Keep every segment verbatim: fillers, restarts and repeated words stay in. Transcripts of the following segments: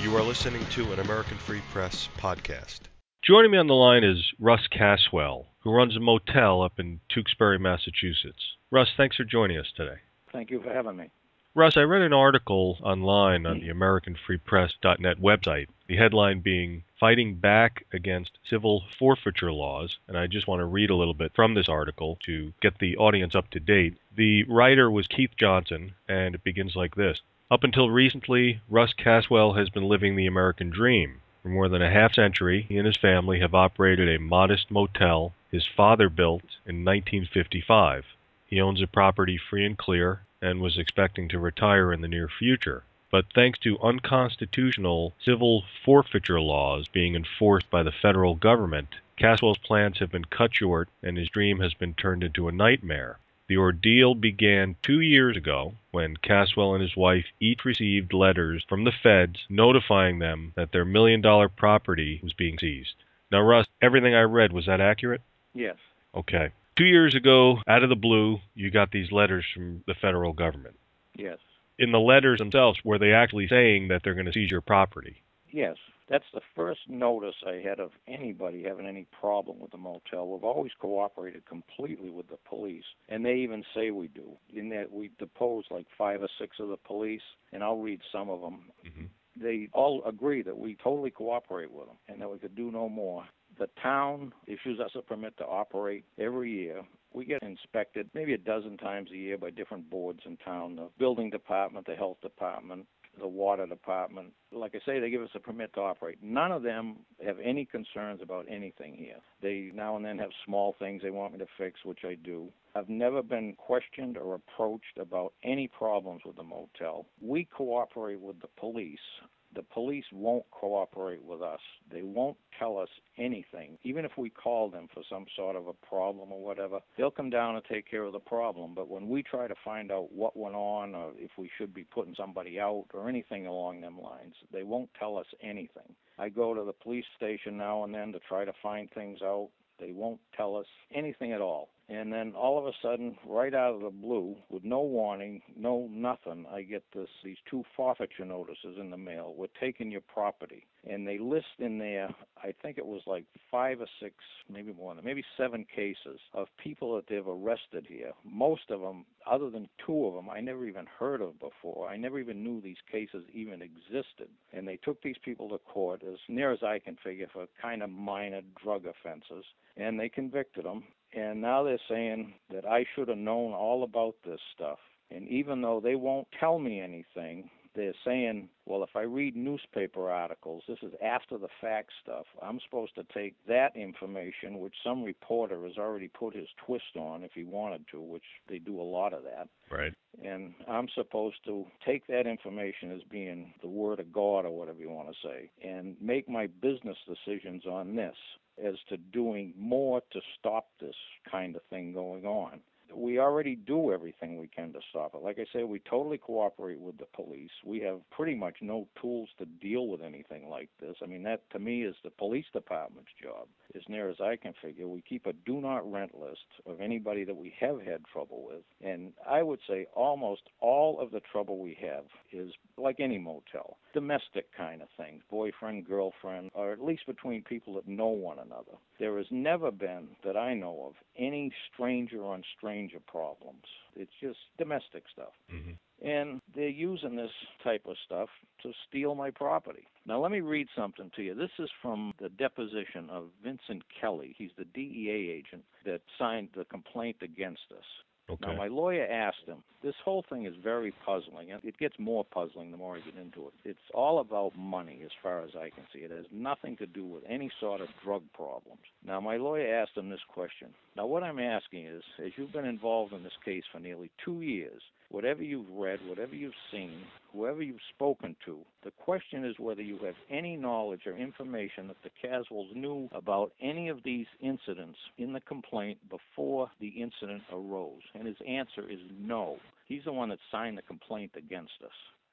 You are listening to an American Free Press podcast. Joining me on the line is Russ Caswell, who runs a motel up in Tewksbury, Massachusetts. Russ, thanks for joining us today. Thank you for having me. Russ, I read an article online on the American Free Press dot net website, the headline being Fighting Back Against Civil Forfeiture Laws, and I just want to read a little bit from this article to get the audience up to date. The writer was Keith Johnson, and it begins like this. Up until recently, Russ Caswell has been living the American dream. For more than a half century, he and his family have operated a modest motel his father built in nineteen fifty-five. He owns a property free and clear and was expecting to retire in the near future. But thanks to unconstitutional civil forfeiture laws being enforced by the federal government, Caswell's plans have been cut short and his dream has been turned into a nightmare. The ordeal began two years ago when Caswell and his wife each received letters from the feds notifying them that their million-dollar property was being seized. Now, Russ, everything I read, was that accurate? Yes. Okay. Two years ago, out of the blue, you got these letters from the federal government. Yes. In the letters themselves, were they actually saying that they're going to seize your property? Yes. That's the first notice I had of anybody having any problem with the motel. We've always cooperated completely with the police, and they even say we do. In that we depose like five or six of the police, and I'll read some of them. Mm-hmm. They all agree that we totally cooperate with them and that we could do no more. The town issues us a permit to operate every year. We get inspected maybe a dozen times a year by different boards in town, the building department, the health department, the water department. Like I say, they give us a permit to operate. None of them have any concerns about anything here. They now and then have small things they want me to fix, which I do. I've never been questioned or approached about any problems with the motel. We cooperate with the police. The police won't cooperate with us. They won't tell us anything. Even if we call them for some sort of a problem or whatever, they'll come down and take care of the problem. But when we try to find out what went on or if we should be putting somebody out or anything along them lines, they won't tell us anything. I go to the police station now and then to try to find things out. They won't tell us anything at all. And then all of a sudden, right out of the blue, with no warning, no nothing, I get this these two forfeiture notices in the mail. We're taking your property. And they list in there, I think it was like five or six, maybe more than, maybe seven cases of people that they've arrested here. Most of them, other than two of them, I never even heard of before. I never even knew these cases even existed. And they took these people to court, as near as I can figure, for kind of minor drug offenses. And they convicted them. And now they're saying that I should have known all about this stuff. And even though they won't tell me anything, they're saying, well, if I read newspaper articles, this is after the fact stuff, I'm supposed to take that information, which some reporter has already put his twist on if he wanted to, which they do a lot of that. Right. And I'm supposed to take that information as being the word of God or whatever you want to say and make my business decisions on this as to doing more to stop this kind of thing going on. We already do everything we can to stop it. Like I say, we totally cooperate with the police. We have pretty much no tools to deal with anything like this. I mean, that to me is the police department's job. As near as I can figure, we keep a do not rent list of anybody that we have had trouble with. And I would say almost all of the trouble we have is like any motel, domestic kind of things, boyfriend, girlfriend, or at least between people that know one another. There has never been, that I know of, any stranger on stranger problems. It's just domestic stuff. Mm-hmm. And they're using this type of stuff to steal my property. Now, let me read something to you. This is from the deposition of Vincent Kelly. He's the D E A agent that signed the complaint against us. Okay. Now, my lawyer asked him, this whole thing is very puzzling, and it gets more puzzling the more I get into it. It's all about money as far as I can see. It has nothing to do with any sort of drug problems. Now, my lawyer asked him this question. Now, what I'm asking is, as you've been involved in this case for nearly two years, whatever you've read, whatever you've seen, whoever you've spoken to, the question is whether you have any knowledge or information that the Caswells knew about any of these incidents in the complaint before the incident arose. And his answer is no. He's the one that signed the complaint against us.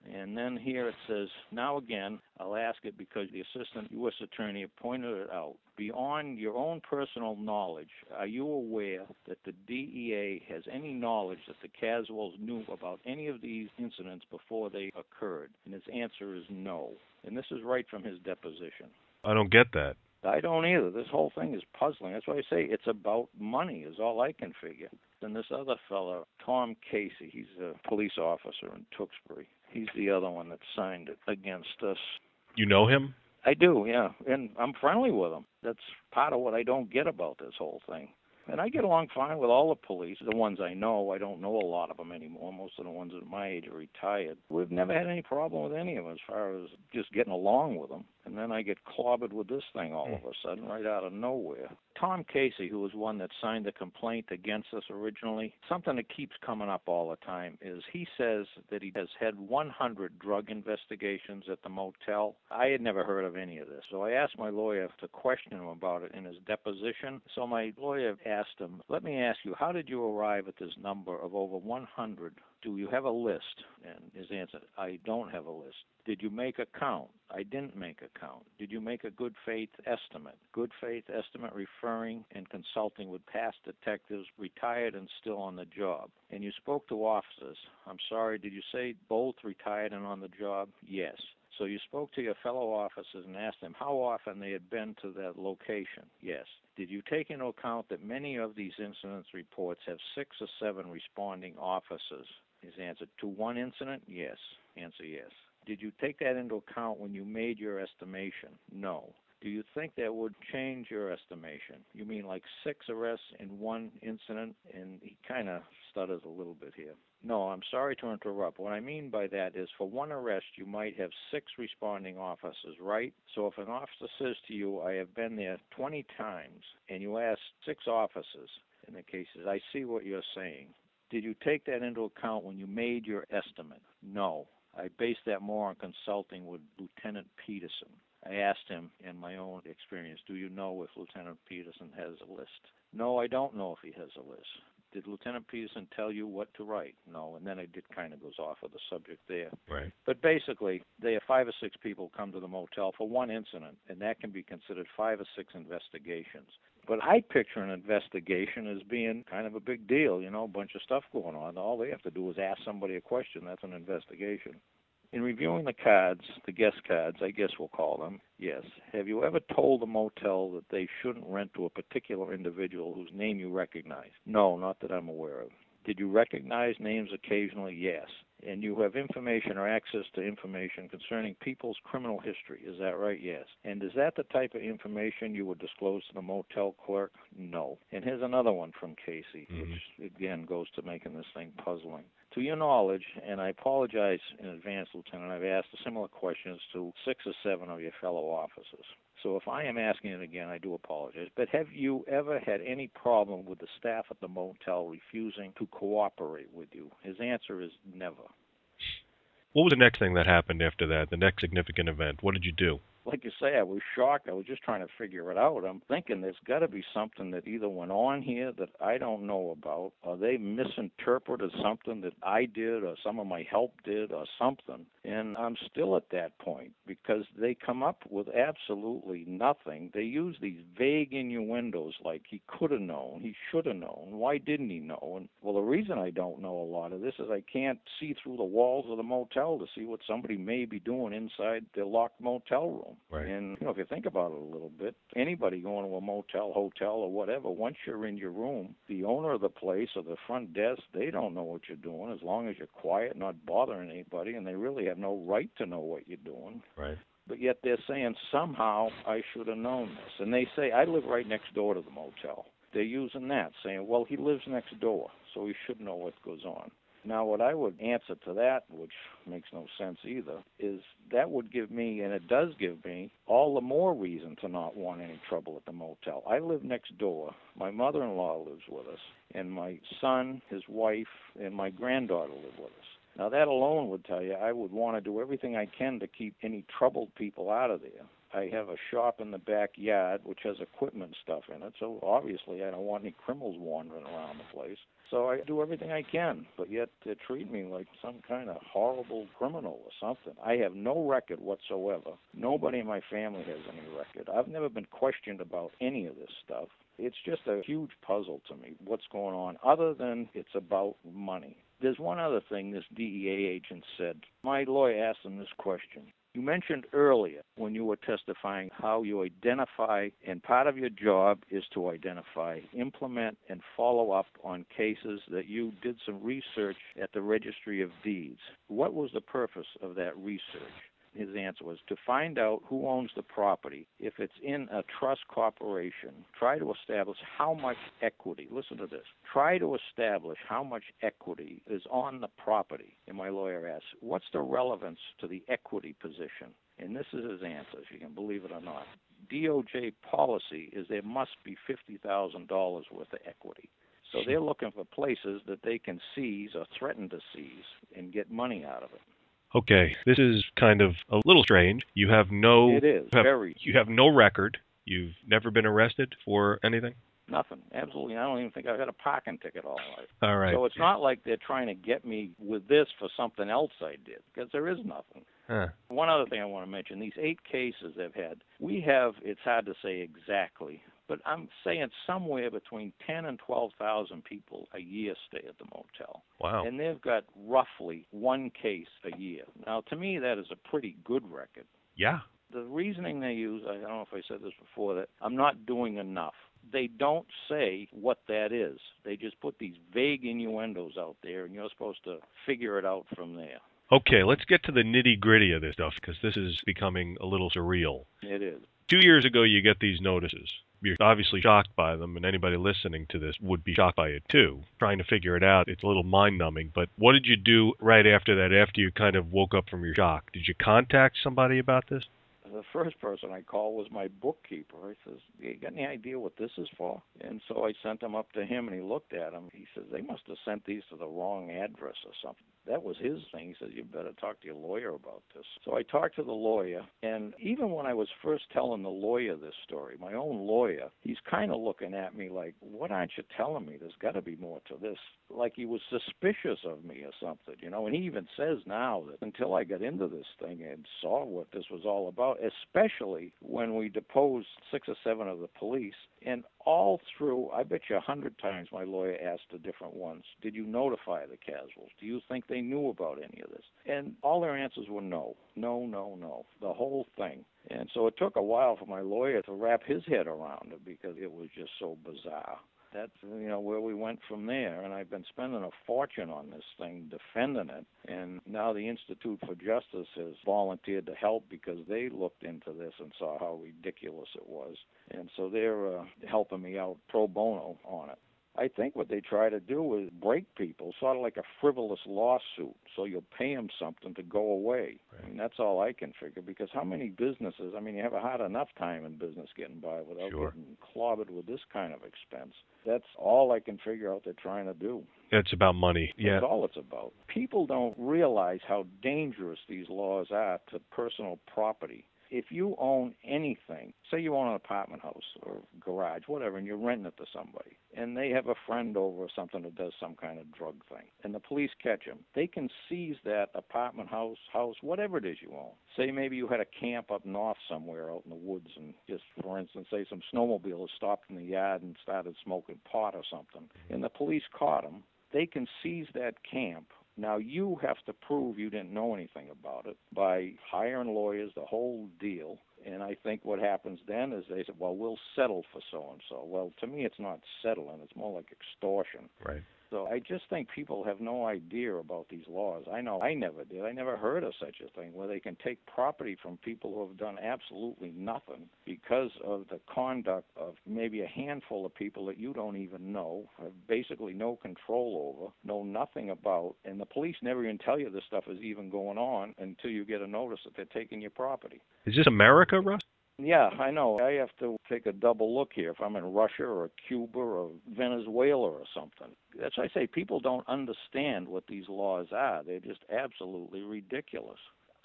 And then here it says, now again, I'll ask it because the Assistant U S Attorney pointed it out. Beyond your own personal knowledge, are you aware that the D E A has any knowledge that the Caswells knew about any of these incidents before they occurred? And his answer is no. And this is right from his deposition. I don't get that. I don't either. This whole thing is puzzling. That's why I say it's about money is all I can figure. And this other fellow, Tom Casey, he's a police officer in Tewksbury. He's the other one that signed it against us. You know him? I do, yeah. And I'm friendly with him. That's part of what I don't get about this whole thing. And I get along fine with all the police, the ones I know. I don't know a lot of them anymore. Most of the ones at my age are retired. We've never had any problem with any of them as far as just getting along with them. And then I get clobbered with this thing all of a sudden, right out of nowhere. Tom Casey, who was one that signed the complaint against us originally, something that keeps coming up all the time is he says that he has had one hundred drug investigations at the motel. I had never heard of any of this. So I asked my lawyer to question him about it in his deposition. So my lawyer asked him, let me ask you, how did you arrive at this number of over one hundred? Do you have a list? And his answer, I don't have a list. Did you make a count? I didn't make a count. Did you make a good faith estimate? Good faith estimate referring and consulting with past detectives, retired and still on the job. And you spoke to officers. I'm sorry, did you say both retired and on the job? Yes. So you spoke to your fellow officers and asked them how often they had been to that location? Yes. Did you take into account that many of these incidents reports have six or seven responding officers? His answer, to one incident? Yes. Answer, yes. Did you take that into account when you made your estimation? No. Do you think that would change your estimation? You mean like six arrests in one incident? And he kind of stutters a little bit here. No, I'm sorry to interrupt. What I mean by that is for one arrest, you might have six responding officers, right? So if an officer says to you, I have been there twenty times, and you ask six officers in the cases, I see what you're saying. Did you take that into account when you made your estimate? No. I based that more on consulting with Lieutenant Peterson. I asked him, in my own experience, do you know if Lieutenant Peterson has a list? No, I don't know if he has a list. Did Lieutenant Peterson tell you what to write? No, and then I did kind of goes off of the subject there. Right. But basically, they have five or six people come to the motel for one incident, and that can be considered five or six investigations. But I picture an investigation as being kind of a big deal, you know, a bunch of stuff going on. All they have to do is ask somebody a question. That's an investigation. In reviewing the cards, the guest cards, I guess we'll call them, yes. Have you ever told the motel that they shouldn't rent to a particular individual whose name you recognize? No, not that I'm aware of. Did you recognize names occasionally? Yes. And you have information or access to information concerning people's criminal history. Is that right? Yes. And is that the type of information you would disclose to the motel clerk? No. And here's another one from Casey, mm-hmm. which again goes to making this thing puzzling. To your knowledge, and I apologize in advance, Lieutenant, I've asked similar questions to six or seven of your fellow officers. So if I am asking it again, I do apologize. But have you ever had any problem with the staff at the motel refusing to cooperate with you? His answer is never. What was the next thing that happened after that, the next significant event? What did you do? Like you say, I was shocked. I was just trying to figure it out. I'm thinking there's got to be something that either went on here that I don't know about, or they misinterpreted something that I did or some of my help did or something. And I'm still at that point because they come up with absolutely nothing. They use these vague innuendos like he could have known, he should have known. Why didn't he know? And well, the reason I don't know a lot of this is I can't see through the walls of the motel to see what somebody may be doing inside the locked motel room. Right. And, you know, if you think about it a little bit, anybody going to a motel, hotel, or whatever, once you're in your room, the owner of the place or the front desk, they don't know what you're doing as long as you're quiet, not bothering anybody, and they really have no right to know what you're doing. Right. But yet they're saying, somehow I should have known this. And they say, I live right next door to the motel. They're using that, saying, well, he lives next door, so he should know what goes on. Now, what I would answer to that, which makes no sense either, is that would give me, and it does give me, all the more reason to not want any trouble at the motel. I live next door. My mother-in-law lives with us, and my son, his wife, and my granddaughter live with us. Now, that alone would tell you I would want to do everything I can to keep any troubled people out of there. I have a shop in the backyard which has equipment stuff in it, so obviously I don't want any criminals wandering around the place. So I do everything I can, but yet they treat me like some kind of horrible criminal or something. I have no record whatsoever. Nobody in my family has any record. I've never been questioned about any of this stuff. It's just a huge puzzle to me, what's going on, other than it's about money. There's one other thing this D E A agent said. My lawyer asked him this question. You mentioned earlier when you were testifying how you identify, and part of your job is to identify, implement, and follow up on cases that you did some research at the Registry of Deeds. What was the purpose of that research? His answer was to find out who owns the property. If it's in a trust corporation, try to establish how much equity, listen to this, try to establish how much equity is on the property. And my lawyer asked, what's the relevance to the equity position? And this is his answer, if you can believe it or not. D O J policy is there must be fifty thousand dollars worth of equity. So they're looking for places that they can seize or threaten to seize and get money out of it. Okay, this is kind of a little strange. You have no It is, you have, very. You have no record. You've never been arrested for anything? Nothing. Absolutely. I don't even think I've had a parking ticket all my life. All right. So it's not like they're trying to get me with this for something else I did, because there is nothing. Huh. One other thing I want to mention, these eight cases they've had, we have, it's hard to say exactly, but I'm saying somewhere between ten and twelve thousand people a year stay at the motel. Wow. And they've got roughly one case a year. Now, to me, that is a pretty good record. Yeah. The reasoning they use, I don't know if I said this before, that I'm not doing enough. They don't say what that is. They just put these vague innuendos out there, and you're supposed to figure it out from there. Okay, let's get to the nitty-gritty of this stuff, because this is becoming a little surreal. It is. Two years ago, you get these notices. You're obviously shocked by them, and anybody listening to this would be shocked by it too. Trying to figure it out, it's a little mind-numbing. But what did you do right after that, after you kind of woke up from your shock? Did you contact somebody about this? The first person I called was my bookkeeper. I says, you got any idea what this is for? And so I sent them up to him, and he looked at them. He says, they must have sent these to the wrong address or something. That was his thing. He says, you better talk to your lawyer about this. So I talked to the lawyer, and even when I was first telling the lawyer this story, my own lawyer, he's kind of looking at me like, what aren't you telling me? There's got to be more to this. Like he was suspicious of me or something, you know. And he even says now that until I got into this thing and saw what this was all about, especially when we deposed six or seven of the police, and all through, I bet you a hundred times my lawyer asked the different ones, did you notify the casuals? Do you think they knew about any of this? And all their answers were no, no, no, no, the whole thing. And so it took a while for my lawyer to wrap his head around it because it was just so bizarre. That's, you know, where we went from there, and I've been spending a fortune on this thing, defending it, and now the Institute for Justice has volunteered to help because they looked into this and saw how ridiculous it was, and so they're uh, helping me out pro bono on it. I think what they try to do is break people, sort of like a frivolous lawsuit, so you'll pay them something to go away. Right. I mean, that's all I can figure, because how many businesses, I mean, you have a hard enough time in business getting by without sure. getting clobbered with this kind of expense. That's all I can figure out they're trying to do. It's about money. That's yeah. all it's about. People don't realize how dangerous these laws are to personal property. If you own anything, say you own an apartment house or garage, whatever, and you're renting it to somebody, and they have a friend over or something that does some kind of drug thing, and the police catch them, they can seize that apartment house, house, whatever it is you own. Say maybe you had a camp up north somewhere out in the woods, and just, for instance, say some snowmobilers stopped in the yard and started smoking pot or something, and the police caught them. They can seize that camp. Now, you have to prove you didn't know anything about it by hiring lawyers, the whole deal. And I think what happens then is they say, well, we'll settle for so-and-so. Well, to me, it's not settling. It's more like extortion. Right. So I just think people have no idea about these laws. I know I never did. I never heard of such a thing where they can take property from people who have done absolutely nothing because of the conduct of maybe a handful of people that you don't even know, have basically no control over, know nothing about, and the police never even tell you this stuff is even going on until you get a notice that they're taking your property. Is this America, Russ? Yeah, I know. I have to take a double look here if I'm in Russia or Cuba or Venezuela or something. That's why I say people don't understand what these laws are. They're just absolutely ridiculous.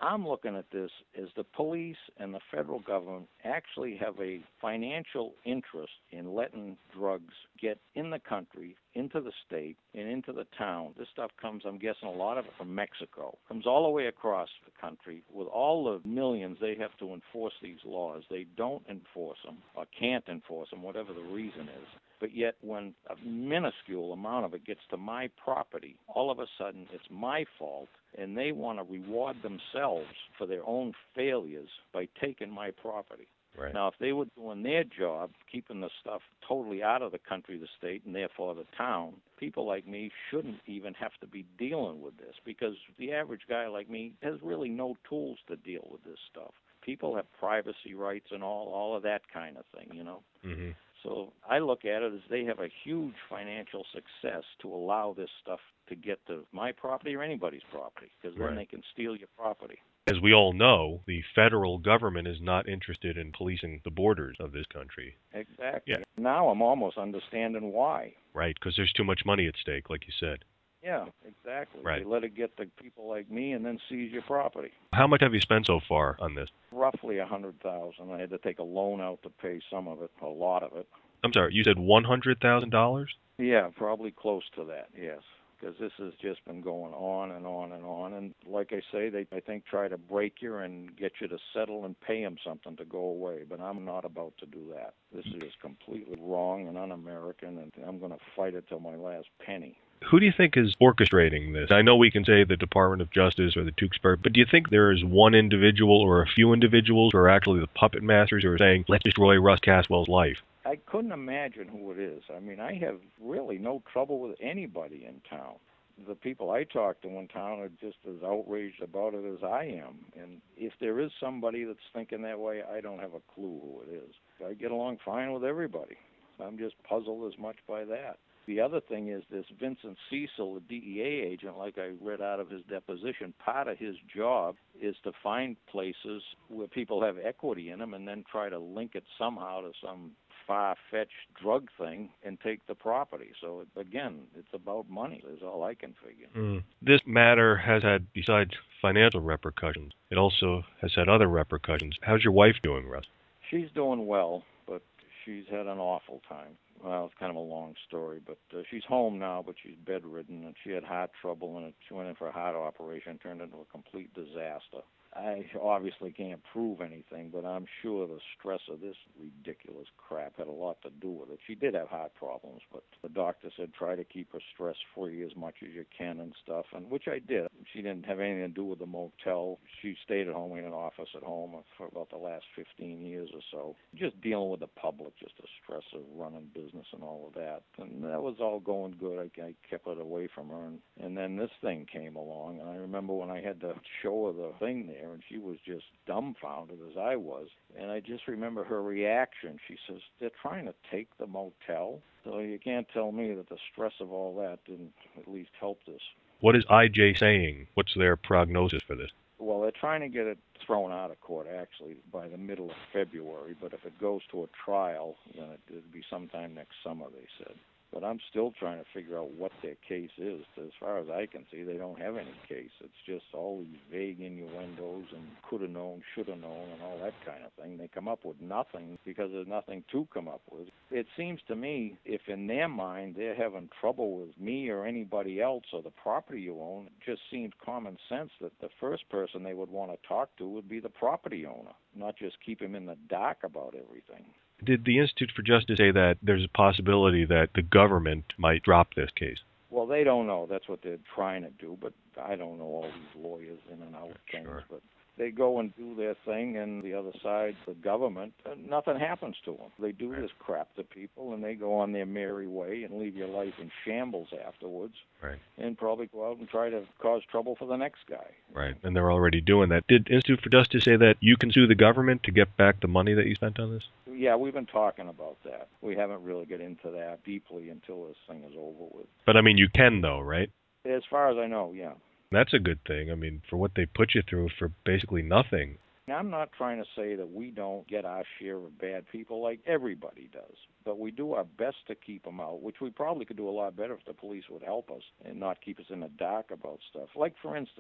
I'm looking at this as the police and the federal government actually have a financial interest in letting drugs get in the country, into the state, and into the town. This stuff comes, I'm guessing, a lot of it from Mexico. Comes all the way across the country. With all the millions they have to enforce these laws, they don't enforce them or can't enforce them, whatever the reason is. But yet when a minuscule amount of it gets to my property, all of a sudden it's my fault, and they want to reward themselves for their own failures by taking my property. Right. Now, if they were doing their job, keeping the stuff totally out of the country, the state, and therefore the town, people like me shouldn't even have to be dealing with this, because the average guy like me has really no tools to deal with this stuff. People have privacy rights and all, all of that kind of thing, you know. Mm-hmm. So I look at it as they have a huge financial success to allow this stuff to get to my property or anybody's property, because then Right. they can steal your property. As we all know, the federal government is not interested in policing the borders of this country. Exactly. Yeah. Now I'm almost understanding why. Right, because there's too much money at stake, like you said. Yeah, exactly. Right. They let it get to people like me and then seize your property. How much have you spent so far on this? Roughly a hundred thousand. I had to take a loan out to pay some of it, a lot of it. I'm sorry, you said one hundred thousand dollars? Yeah, probably close to that, yes. Because this has just been going on and on and on. And like I say, they, I think, try to break you and get you to settle and pay them something to go away. But I'm not about to do that. This is just completely wrong and un-American, and I'm going to fight it till my last penny. Who do you think is orchestrating this? I know we can say the Department of Justice or the Tewksbury, but do you think there is one individual or a few individuals who are actually the puppet masters who are saying, let's destroy Russ Caswell's life? I couldn't imagine who it is. I mean, I have really no trouble with anybody in town. The people I talk to in town are just as outraged about it as I am. And if there is somebody that's thinking that way, I don't have a clue who it is. I get along fine with everybody. I'm just puzzled as much by that. The other thing is this Vincent Cecil, the D E A agent, like I read out of his deposition, part of his job is to find places where people have equity in them and then try to link it somehow to some far-fetched drug thing and take the property. So, again, it's about money is all I can figure. Mm. This matter has had, besides financial repercussions, it also has had other repercussions. How's your wife doing, Russ? She's doing well, but she's had an awful time. Well, it's kind of a long story, but uh, she's home now, but she's bedridden, and she had heart trouble, and she went in for a heart operation, turned into a complete disaster. I obviously can't prove anything, but I'm sure the stress of this ridiculous crap had a lot to do with it. She did have heart problems, but the doctor said try to keep her stress-free as much as you can and stuff, and which I did. She didn't have anything to do with the motel. She stayed at home. We had an office at home for about the last fifteen years or so, just dealing with the public, just the stress of running business and all of that. And that was all going good. I, I kept it away from her, and, and then this thing came along, and I remember when I had to show her the thing there, and she was just dumbfounded as I was. And I just remember her reaction. She says, they're trying to take the motel? So you can't tell me that the stress of all that didn't at least help this. What is I J saying? What's their prognosis for this? Well, they're trying to get it thrown out of court, actually, by the middle of February. But if it goes to a trial, then it, it'll be sometime next summer, they said. But I'm still trying to figure out what their case is. As far as I can see, they don't have any case. It's just all these vague innuendos and could have known, should have known, and all that kind of thing. They come up with nothing because there's nothing to come up with. It seems to me, if in their mind they're having trouble with me or anybody else or the property you own, it just seems common sense that the first person they would want to talk to would be the property owner, not just keep him in the dark about everything. Did the Institute for Justice say that there's a possibility that the government might drop this case? Well, they don't know. That's what they're trying to do, but I don't know all these lawyers in and out Sure. things. But they go and do their thing, and the other side, the government, uh, nothing happens to them. They do Right. this crap to people, and they go on their merry way and leave your life in shambles afterwards, Right. and probably go out and try to cause trouble for the next guy. Right, and they're already doing that. Did Institute for Justice say that you can sue the government to get back the money that you spent on this? Yeah, we've been talking about that. We haven't really get into that deeply until this thing is over with. But, I mean, you can, though, right? As far as I know, yeah. That's a good thing. I mean, for what they put you through for basically nothing. Now, I'm not trying to say that we don't get our share of bad people like everybody does, but we do our best to keep them out, which we probably could do a lot better if the police would help us and not keep us in the dark about stuff. Like, for instance,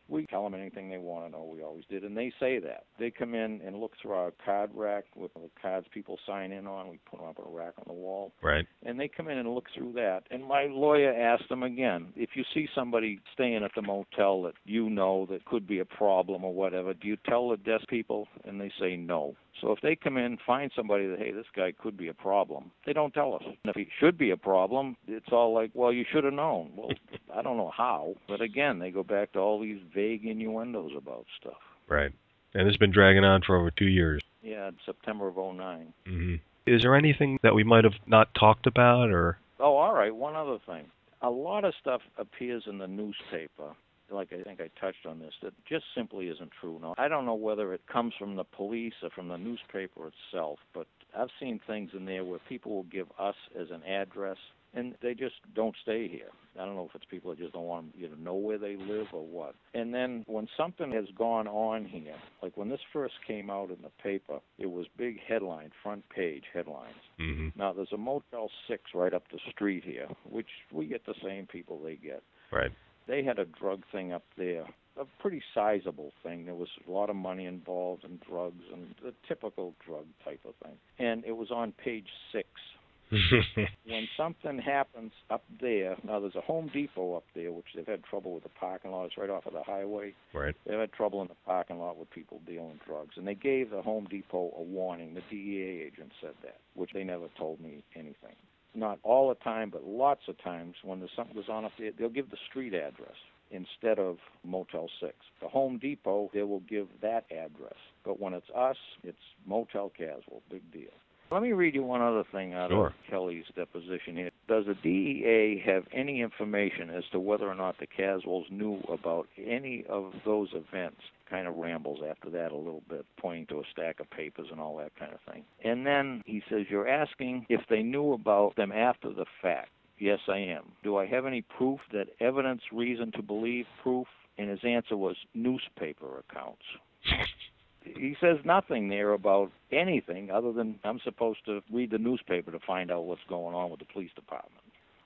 We tell them anything they want to know. We always did, and they say that. They come in and look through our card rack with the cards people sign in on. We put them up on a rack on the wall. Right. And they come in and look through that. And my lawyer asked them again, if you see somebody staying at the motel that you know that could be a problem or whatever, do you tell the desk people? And they say no. So if they come in, find somebody that, hey, this guy could be a problem, they don't tell us. And if he should be a problem, it's all like, well, you should have known. Well, I don't know how. But again, they go back to all these vague innuendos about stuff. Right. And this has been dragging on for over two years. Yeah, September of oh nine. Mm-hmm. Is there anything that we might have not talked about, or? Oh, all right. One other thing. A lot of stuff appears in the newspaper, like I think I touched on this, that just simply isn't true. Now, I don't know whether it comes from the police or from the newspaper itself, but I've seen things in there where people will give us as an address, and they just don't stay here. I don't know if it's people that just don't want you to know where they live or what. And then when something has gone on here, like when this first came out in the paper, it was big headline, front page headlines. Mm-hmm. Now, there's a Motel six right up the street here, which we get the same people they get. Right. They had a drug thing up there, a pretty sizable thing. There was a lot of money involved in drugs and the typical drug type of thing. And it was on page six. When something happens up there, now there's a Home Depot up there, which they've had trouble with the parking lot. It's right off of the highway. Right. They've had trouble in the parking lot with people dealing drugs. And they gave the Home Depot a warning. The D E A agent said that, which they never told me anything. Not all the time, but lots of times when there's something goes on up there, they'll give the street address instead of Motel six. The Home Depot, they will give that address. But when it's us, it's Motel Caswell. Big deal. Let me read you one other thing out Sure. of Kelly's deposition here. Does the D E A have any information as to whether or not the Caswells knew about any of those events? Kind of rambles after that a little bit, pointing to a stack of papers and all that kind of thing. And then he says, you're asking if they knew about them after the fact. Yes, I am. Do I have any proof that evidence, reason to believe, proof? And his answer was newspaper accounts. He says nothing there about anything other than I'm supposed to read the newspaper to find out what's going on with the police department.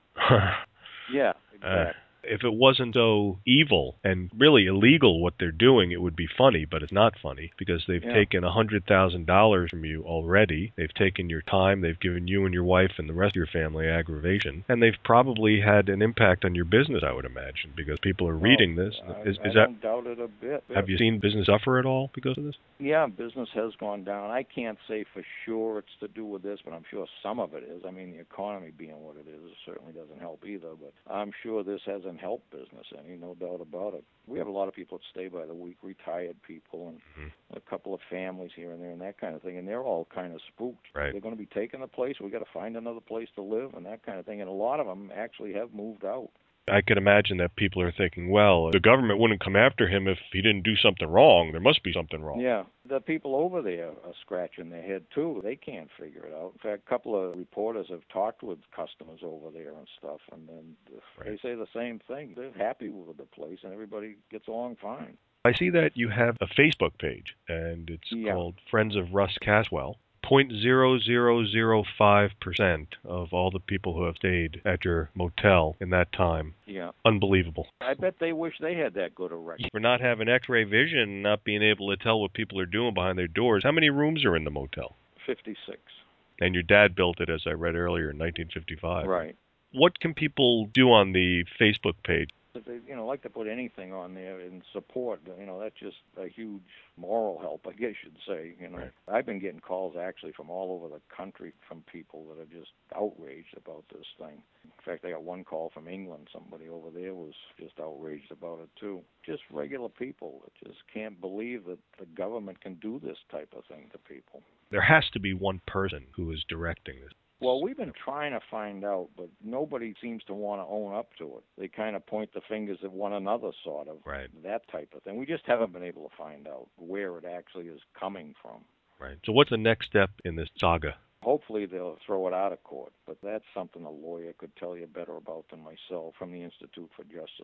Yeah, exactly. Uh, if it wasn't so evil and really illegal what they're doing, it would be funny, but it's not funny because they've Yeah. taken one hundred thousand dollars from you already. They've taken your time. They've given you and your wife and the rest of your family aggravation. And they've probably had an impact on your business, I would imagine, because people are reading this. I, Is, I is don't that, doubt it a bit. have you seen business suffer at all because of this? Yeah, business has gone down. I can't say for sure it's to do with this, but I'm sure some of it is. I mean, the economy being what it is, it certainly doesn't help either. But I'm sure this hasn't helped business any, no doubt about it. We have a lot of people that stay by the week, retired people, and mm-hmm. a couple of families here and there and that kind of thing, and they're all kind of spooked. Right. They're going to be taking the place. We've got to find another place to live and that kind of thing, and a lot of them actually have moved out. I could imagine that people are thinking, well, the government wouldn't come after him if he didn't do something wrong. There must be something wrong. Yeah. The people over there are scratching their head, too. They can't figure it out. In fact, a couple of reporters have talked with customers over there and stuff, and then right. they say the same thing. They're happy with the place, and everybody gets along fine. I see that you have a Facebook page, and it's yeah. called Friends of Russ Caswell. zero point zero zero zero five percent of all the people who have stayed at your motel in that time. Yeah. Unbelievable. I bet they wish they had that good a record. For not having x-ray vision and not being able to tell what people are doing behind their doors. How many rooms are in the motel? fifty-six. And your dad built it, as I read earlier, in nineteen fifty-five. Right. What can people do on the Facebook page? If they, you know, like to put anything on there in support, you know, that's just a huge moral help, I guess you'd say. You know, right. I've been getting calls actually from all over the country from people that are just outraged about this thing. In fact, I got one call from England. Somebody over there was just outraged about it too. Just regular people that just can't believe that the government can do this type of thing to people. There has to be one person who is directing this. Well, we've been trying to find out, but nobody seems to want to own up to it. They kind of point the fingers at one another, sort of, right. that type of thing. We just haven't been able to find out where it actually is coming from. Right. So what's the next step in this saga? Hopefully they'll throw it out of court, but that's something a lawyer could tell you better about than myself from the Institute for Justice.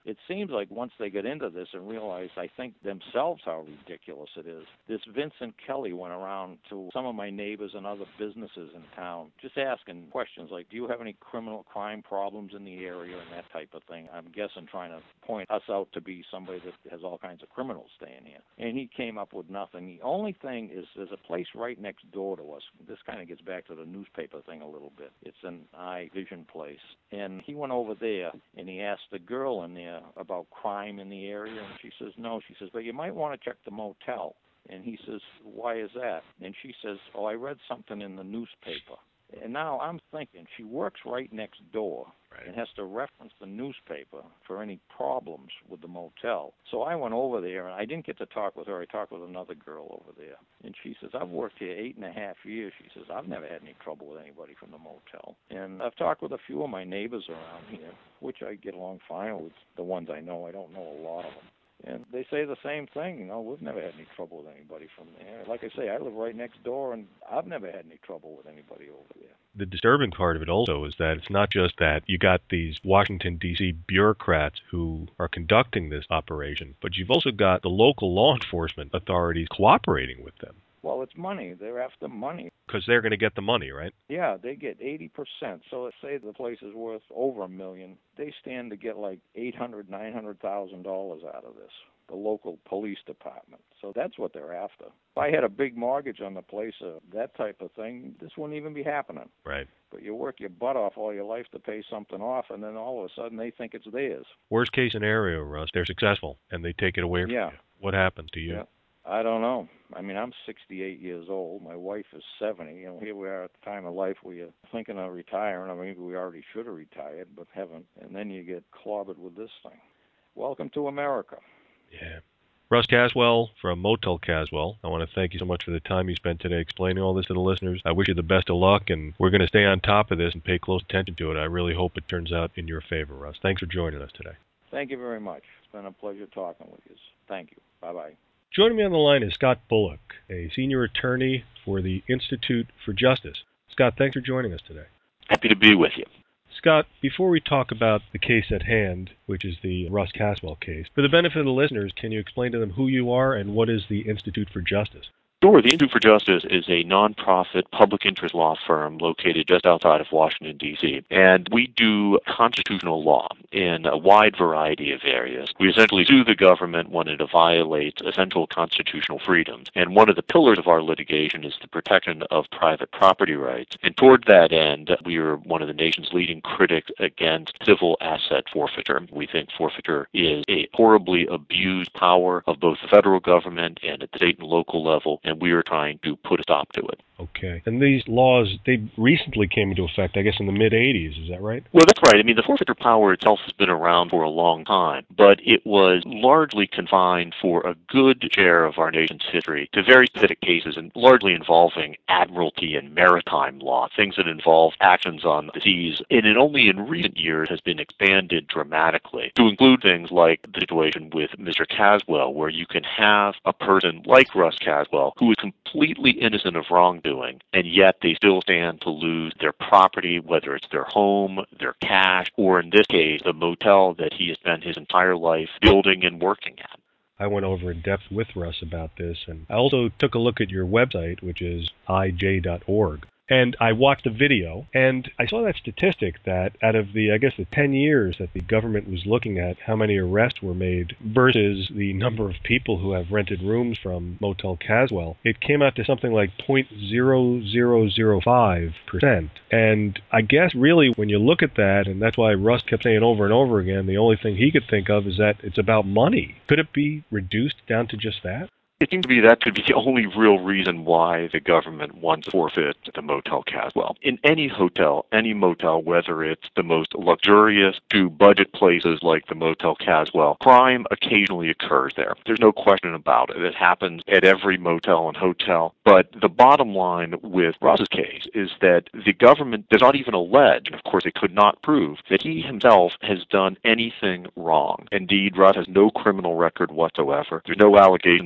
It seems like once they get into this and realize, I think themselves, how ridiculous it is. This Vincent Kelly went around to some of my neighbors and other businesses in town, just asking questions like, do you have any criminal crime problems in the area and that type of thing. I'm guessing trying to point us out to be somebody that has all kinds of criminals staying here. And he came up with nothing. The only thing is there's a place right next door to us. This kind of gets back to the newspaper thing a little bit. It's an Eye Vision place. And he went over there and he asked the girl in there about crime in the area. And she says, no. She says, but you might want to check the motel. And he says, why is that? And she says, oh, I read something in the newspaper. And now I'm thinking, she works right next door right. and has to reference the newspaper for any problems with the motel. So I went over there, and I didn't get to talk with her. I talked with another girl over there. And she says, I've worked here eight and a half years. She says, I've never had any trouble with anybody from the motel. And I've talked with a few of my neighbors around here, which I get along fine with. The ones I know, I don't know a lot of them. And they say the same thing, you know, we've never had any trouble with anybody from there. Like I say, I live right next door, and I've never had any trouble with anybody over there. The disturbing part of it also is that it's not just that you got these Washington, D C bureaucrats who are conducting this operation, but you've also got the local law enforcement authorities cooperating with them. Well, it's money. They're after money. Because they're going to get the money, right? Yeah, they get eighty percent. So let's say the place is worth over a million. They stand to get like eight hundred thousand dollars, nine hundred thousand dollars out of this, the local police department. So that's what they're after. If I had a big mortgage on the place, uh, that type of thing, this wouldn't even be happening. Right. But you work your butt off all your life to pay something off, and then all of a sudden they think it's theirs. Worst case scenario, Russ, they're successful, and they take it away from yeah. you. What happens to you? Yeah. I don't know. I mean, I'm sixty-eight years old. My wife is seventy. You know, here we are at the time of life where you're thinking of retiring. I mean, maybe we already should have retired, but haven't. And then you get clobbered with this thing. Welcome to America. Yeah. Russ Caswell from Motel Caswell, I want to thank you so much for the time you spent today explaining all this to the listeners. I wish you the best of luck, and we're going to stay on top of this and pay close attention to it. I really hope it turns out in your favor, Russ. Thanks for joining us today. Thank you very much. It's been a pleasure talking with you. Thank you. Bye-bye. Joining me on the line is Scott Bullock, a senior attorney for the Institute for Justice. Scott, thanks for joining us today. Happy to be with you. Scott, before we talk about the case at hand, which is the Russ Caswell case, for the benefit of the listeners, can you explain to them who you are and what is the Institute for Justice? Sure. The Institute for Justice is a nonprofit public interest law firm located just outside of Washington, D C, and we do constitutional law in a wide variety of areas. We essentially sue the government when it violates essential constitutional freedoms, and one of the pillars of our litigation is the protection of private property rights. And toward that end, we are one of the nation's leading critics against civil asset forfeiture. We think forfeiture is a horribly abused power of both the federal government and at the state and local level, and we are trying to put a stop to it. Okay. And these laws, they recently came into effect, I guess, in the mid-eighties. Is that right? Well, that's right. I mean, the forfeiture power itself has been around for a long time, but it was largely confined for a good share of our nation's history to very specific cases, and largely involving admiralty and maritime law, things that involve actions on the seas. And it only in recent years has been expanded dramatically to include things like the situation with Mister Caswell, where you can have a person like Russ Caswell who is completely innocent of wrongdoing, and yet they still stand to lose their property, whether it's their home, their cash, or in this case, the motel that he has spent his entire life building and working at. I went over in depth with Russ about this, and I also took a look at your website, which is I J dot org. And I watched a video, and I saw that statistic that out of the, I guess, the ten years that the government was looking at how many arrests were made versus the number of people who have rented rooms from Motel Caswell, it came out to something like zero point zero zero zero five percent. And I guess really when you look at that, and that's why Russ kept saying over and over again, the only thing he could think of is that it's about money. Could it be reduced down to just that? It seems to be that could be the only real reason why the government wants to forfeit the Motel Caswell. In any hotel, any motel, whether it's the most luxurious to budget places like the Motel Caswell, crime occasionally occurs there. There's no question about it. It happens at every motel and hotel. But the bottom line with Russ's case is that the government does not even allege, and of course it could not prove, that he himself has done anything wrong. Indeed, Russ has no criminal record whatsoever. There's no allegation that he somehow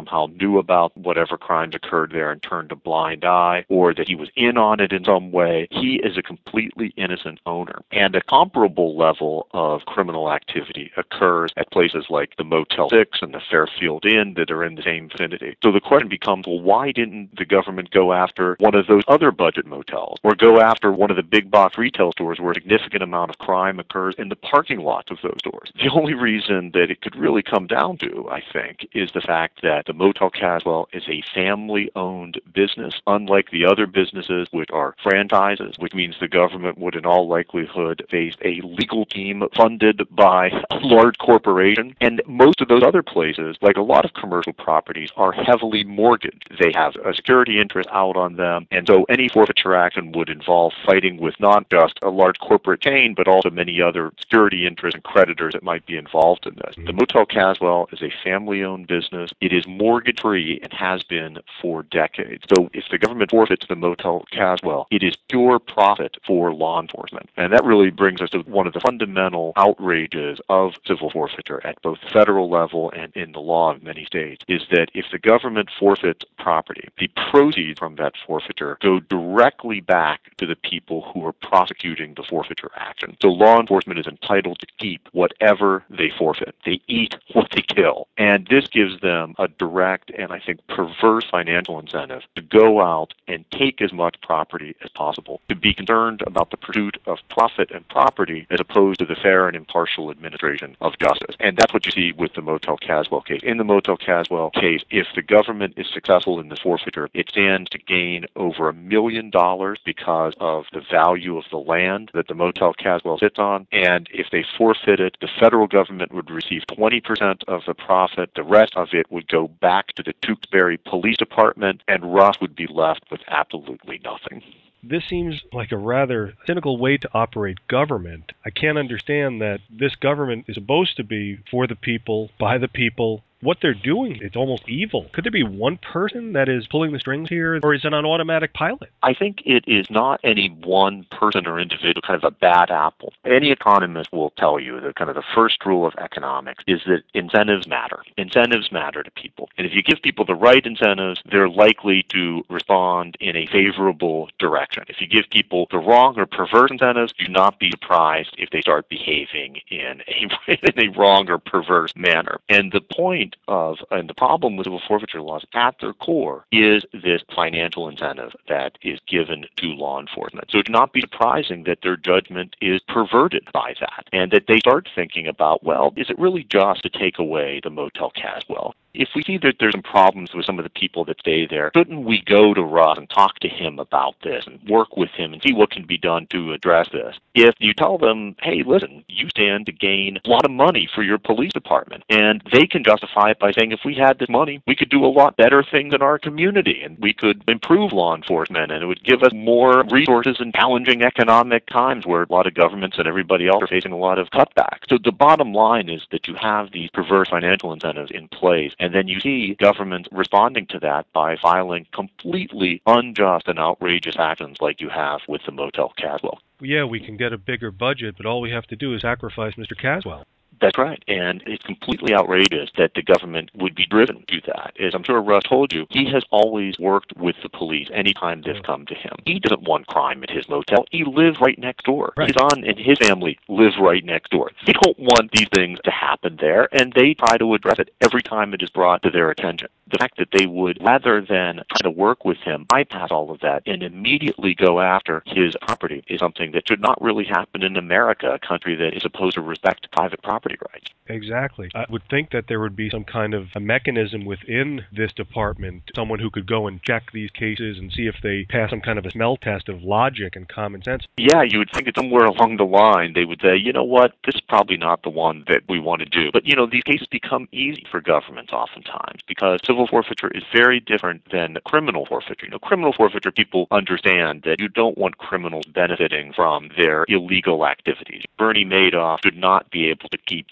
somehow knew about whatever crimes occurred there and turned a blind eye, or that he was in on it in some way. He is a completely innocent owner. And a comparable level of criminal activity occurs at places like the Motel six and the Fairfield Inn that are in the same vicinity. So the question becomes, well, why didn't the government go after one of those other budget motels, or go after one of the big box retail stores where a significant amount of crime occurs in the parking lots of those stores? The only reason that it could really come down to, I think, is the fact that the Motel Caswell is a family-owned business, unlike the other businesses which are franchises, which means the government would in all likelihood face a legal team funded by a large corporation. And most of those other places, like a lot of commercial properties, are heavily mortgaged. They have a security interest out on them, and so any forfeiture action would involve fighting with not just a large corporate chain, but also many other security interests and creditors that might be involved in this. The Motel Caswell is a family-owned business. It is mortgage-free and has been for decades. So if the government forfeits the Motel Caswell, it is pure profit for law enforcement. And that really brings us to one of the fundamental outrages of civil forfeiture at both the federal level and in the law of many states, is that if the government forfeits property, the proceeds from that forfeiture go directly back to the people who are prosecuting the forfeiture action. So law enforcement is entitled to keep whatever they forfeit. They eat what they kill. And this gives them a direct and, I think, perverse financial incentive to go out and take as much property as possible, to be concerned about the pursuit of profit and property as opposed to the fair and impartial administration of justice. And that's what you see with the Motel Caswell case. In the Motel Caswell case, if the government is successful in the forfeiture, it stands to gain over a million dollars because of the value of the land that the Motel Caswell sits on. And if they forfeit it, the federal government would receive twenty percent of the profit. The rest of it would go back to the Tewksbury Police Department, and Russ would be left with absolutely nothing. This seems like a rather cynical way to operate government. I can't understand that this government is supposed to be for the people, by the people. What they're doing, it's almost evil. Could there be one person that is pulling the strings here, or is it on automatic pilot? I think it is not any one person or individual, kind of a bad apple. Any economist will tell you that kind of the first rule of economics is that incentives matter. Incentives matter to people. And if you give people the right incentives, they're likely to respond in a favorable direction. If you give people the wrong or perverse incentives, do not be surprised if they start behaving in a, in a wrong or perverse manner. And the point of, and the problem with civil forfeiture laws at their core, is this financial incentive that is given to law enforcement. So it should not be surprising that their judgment is perverted by that, and that they start thinking about, well, is it really just to take away the Motel Caswell? If we see that there's some problems with some of the people that stay there, shouldn't we go to Russ and talk to him about this and work with him and see what can be done to address this? If you tell them, hey, listen, you stand to gain a lot of money for your police department, and they can justify it by saying, if we had this money, we could do a lot better things in our community, and we could improve law enforcement, and it would give us more resources in challenging economic times where a lot of governments and everybody else are facing a lot of cutbacks. So the bottom line is that you have these perverse financial incentives in place, and then you see governments responding to that by filing completely unjust and outrageous actions like you have with the Motel Caswell. Yeah, we can get a bigger budget, but all we have to do is sacrifice Mister Caswell. That's right, and it's completely outrageous that the government would be driven to that. As I'm sure Russ told you, he has always worked with the police anytime they've come to him. He doesn't want crime at his motel. He lives right next door. Right. His son and his family live right next door. They don't want these things to happen there, and they try to address it every time it is brought to their attention. The fact that they would, rather than try to work with him, bypass all of that and immediately go after his property is something that should not really happen in America, a country that is supposed to respect private property rights. Exactly. I would think that there would be some kind of a mechanism within this department, someone who could go and check these cases and see if they pass some kind of a smell test of logic and common sense. Yeah, you would think that somewhere along the line they would say, you know what, this is probably not the one that we want to do. But, you know, these cases become easy for governments oftentimes because civil forfeiture is very different than criminal forfeiture. You know, criminal forfeiture, people understand that you don't want criminals benefiting from their illegal activities. Bernie Madoff should not be able to keep the yacht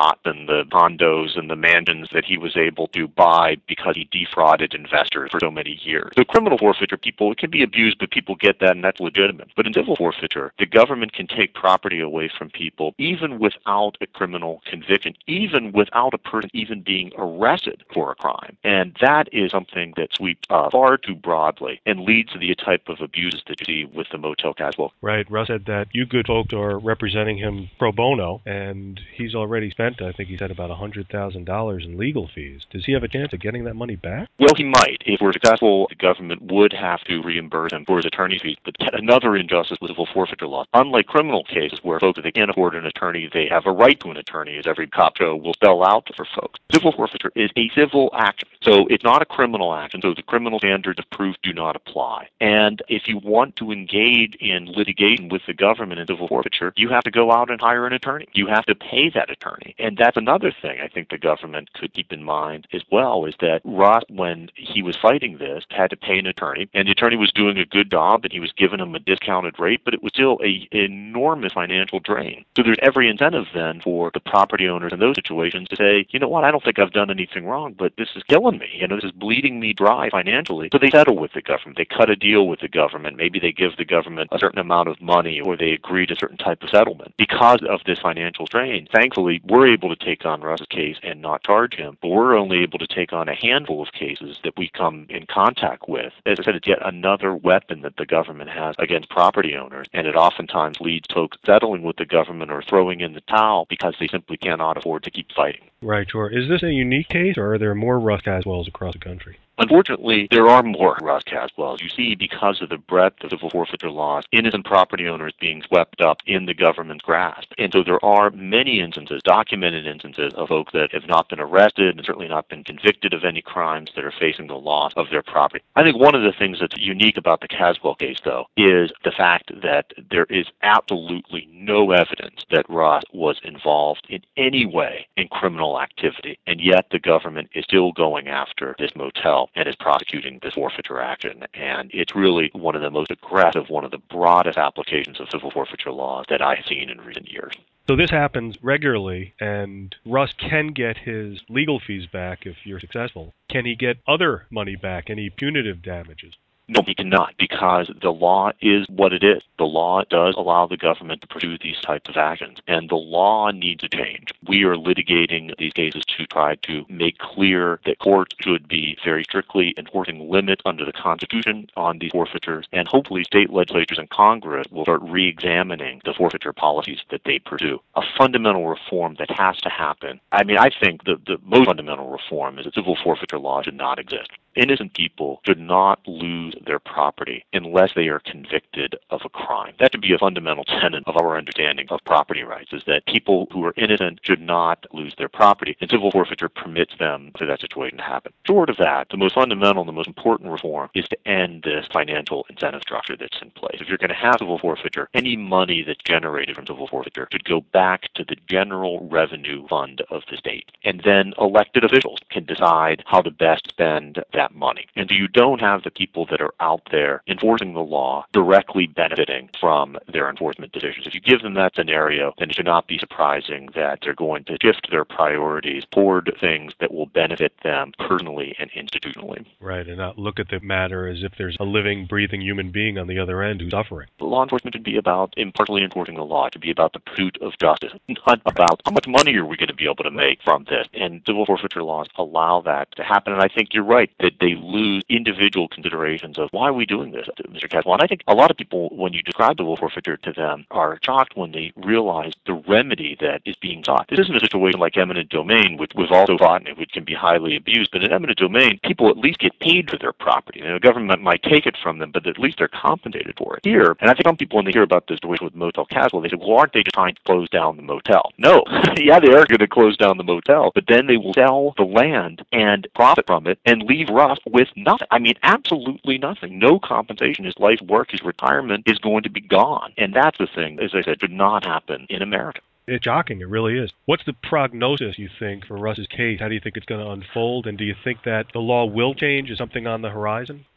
yacht and the condos and the mansions that he was able to buy because he defrauded investors for so many years. So criminal forfeiture, people, it can be abused, but people get that and that's legitimate. But in civil forfeiture, the government can take property away from people even without a criminal conviction, even without a person even being arrested for a crime. And that is something that sweeps uh, far too broadly and leads to the type of abuses that you see with the Motel Caswell. Right. Russ said that you good folks are representing him pro bono, and he's already spent, I think he said, about one hundred thousand dollars in legal fees. Does he have a chance of getting that money back? Well, he might. If we're successful, the government would have to reimburse him for his attorney fees. But another injustice with civil forfeiture law. Unlike criminal cases where folks, if they can't afford an attorney, they have a right to an attorney, as every cop show will spell out for folks. Civil forfeiture is a civil action. So it's not a criminal action. So the criminal standards of proof do not apply. And if you want to engage in litigation with the government in civil forfeiture, you have to go out and hire an attorney. You have to pay that attorney. And that's another thing I think the government could keep in mind as well, is that Russ, when he was fighting this, had to pay an attorney, and the attorney was doing a good job, and he was giving him a discounted rate, but it was still an enormous financial drain. So there's every incentive then for the property owners in those situations to say, you know what, I don't think I've done anything wrong, but this is killing me. You know, this is bleeding me dry financially. So they settle with the government. They cut a deal with the government. Maybe they give the government a certain amount of money, or they agree to a certain type of settlement because of this financial strain. Thankfully, we're able to take on Russ's case and not charge him, but we're only able to take on a handful of cases that we come in contact with. As I said, it's yet another weapon that the government has against property owners, and it oftentimes leads folks settling with the government or throwing in the towel because they simply cannot afford to keep fighting. Right, sure. Is this a unique case, or are there more Russ Caswells across the country? Unfortunately, there are more Russ Caswells. You see, because of the breadth of civil forfeiture laws, innocent property owners being swept up in the government's grasp. And so there are many instances, documented instances, of folks that have not been arrested and certainly not been convicted of any crimes that are facing the loss of their property. I think one of the things that's unique about the Caswell case, though, is the fact that there is absolutely no evidence that Russ was involved in any way in criminal activity, and yet the government is still going after this motel and is prosecuting this forfeiture action. And it's really one of the most aggressive, one of the broadest applications of civil forfeiture laws that I've seen in recent years. So this happens regularly, and Russ can get his legal fees back if you're successful. Can he get other money back, any punitive damages? No, he cannot, because the law is what it is. The law does allow the government to pursue these types of actions, and the law needs to change. We are litigating these cases to try to make clear that courts should be very strictly enforcing limits under the Constitution on these forfeitures, and hopefully state legislatures and Congress will start re-examining the forfeiture policies that they pursue. A fundamental reform that has to happen. I mean, I think the, the most fundamental reform is that civil forfeiture law should not exist. Innocent people should not lose their property unless they are convicted of a crime. That should be a fundamental tenet of our understanding of property rights, is that people who are innocent should not lose their property, and civil forfeiture permits them for that situation to happen. Short of that, the most fundamental and the most important reform is to end this financial incentive structure that's in place. If you're going to have civil forfeiture, any money that's generated from civil forfeiture should go back to the general revenue fund of the state, and then elected officials can decide how to best spend that money. And so you don't have the people that are out there enforcing the law directly benefiting from their enforcement decisions. If you give them that scenario, then it should not be surprising that they're going to shift their priorities toward things that will benefit them personally and institutionally. Right, and not look at the matter as if there's a living, breathing human being on the other end who's suffering. Law enforcement should be about impartially enforcing the law. It should be about the pursuit of justice, not about how much money are we going to be able to make from this. And civil forfeiture laws allow that to happen. And I think you're right that they lose individual considerations of why are we doing this, Mister Caswell. And I think a lot of people, when you describe civil forfeiture to them, are shocked when they realize the remedy that is being sought. This isn't a situation like eminent domain, which we've also fought, which can be highly abused. But in eminent domain, people at least get paid for their property. You know, the government might take it from them, but at least they're compensated for it. Here, and I think some people, when they hear about this situation with Motel Caswell, they say, well, aren't they just trying to close down the motel? No. Yeah, they are going to close down the motel, but then they will sell the land and profit from it and leave Russ with nothing. I mean, absolutely nothing. No compensation. His life's work, his retirement is going to be gone. And that's the thing, as I said, should not happen in America. It's shocking, it really is. What's the prognosis, you think, for Russ's case? How do you think it's going to unfold? And do you think that the law will change? Is something on the horizon?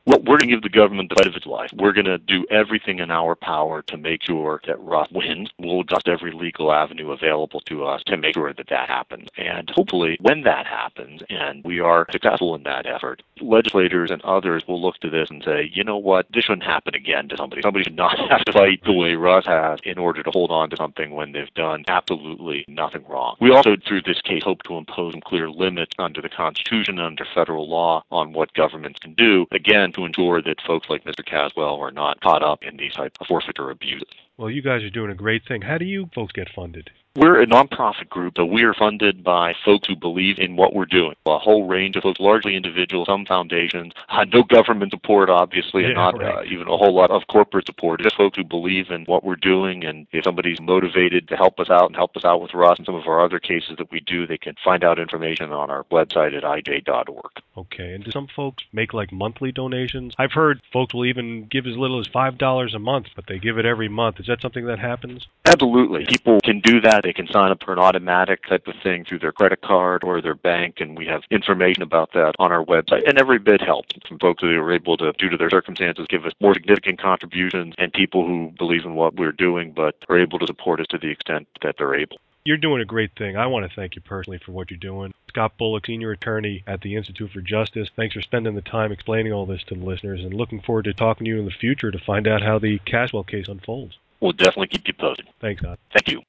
Well, we're going to give the government the fight of its life. We're going to do everything in our power to make sure that Russ wins. We'll adjust every legal avenue available to us to make sure that that happens. And hopefully, when that happens, and we are successful in that effort, legislators and others will look to this and say, you know what, this shouldn't happen again to somebody. Somebody should not have to fight the way Russ has in order to hold on to something when they've done absolutely nothing wrong. We also, through this case, hope to impose some clear limits under the Constitution and under federal law on what governments can do, again, to ensure that folks like Mister Caswell are not caught up in these type of forfeiture abuses. Well, you guys are doing a great thing. How do you folks get funded? We're a nonprofit group, so we are funded by folks who believe in what we're doing. A whole range of folks, largely individuals, some foundations, uh, no government support, obviously, and Yeah, not right. uh, even a whole lot of corporate support. Just folks who believe in what we're doing, and if somebody's motivated to help us out and help us out with Russ and some of our other cases that we do, they can find out information on our website at I J dot org. Okay, and do some folks make like monthly donations? I've heard folks will even give as little as five dollars a month, but they give it every month. Is that something that happens? Absolutely. People can do that. They can sign up for an automatic type of thing through their credit card or their bank, and we have information about that on our website. And every bit helps. From folks who are able to, due to their circumstances, give us more significant contributions, and people who believe in what we're doing but are able to support us to the extent that they're able. You're doing a great thing. I want to thank you personally for what you're doing. Scott Bullock, Senior Attorney at the Institute for Justice, thanks for spending the time explaining all this to the listeners, and looking forward to talking to you in the future to find out how the Caswell case unfolds. We'll definitely keep you posted. Thanks, Scott. Thank you.